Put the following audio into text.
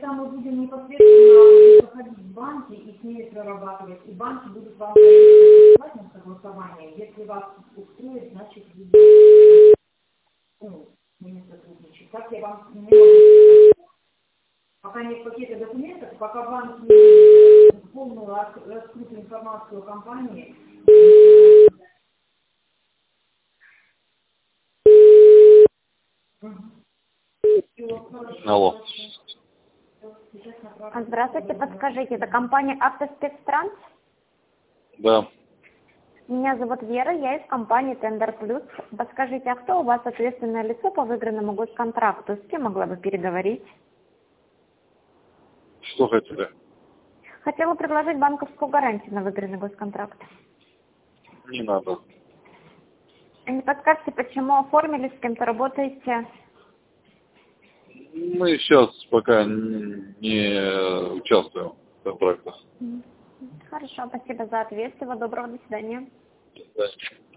тогда мы будем непосредственно заходить в банки и с ними прорабатывать. И банки будут вам присылать на согласование. Если вас устроит, значит, вы будете, не сотрудничать. Так я вам не могу сказать. Пока нет пакета документов, пока банк не будет полную раскрытую информацию о компании. Алло. Здравствуйте, подскажите, это компания «Автоспецтранс»? Да. Меня зовут Вера, я из компании «Тендер Плюс». Подскажите, а кто у вас ответственное лицо по выигранному госконтракту? С кем могла бы переговорить? Что хотели? Хотела предложить банковскую гарантию на выигранный госконтракт. Не надо. Не подскажете, почему оформили, с кем-то работаете? Мы сейчас пока не участвуем в контрактах. Хорошо, спасибо за ответ. Всего доброго, до свидания. До свидания.